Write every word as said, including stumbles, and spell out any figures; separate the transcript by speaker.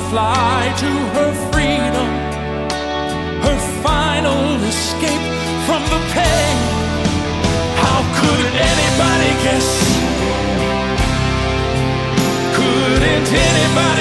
Speaker 1: fly to her freedom, her final escape from the pain. How could anybody guess? Couldn't anybody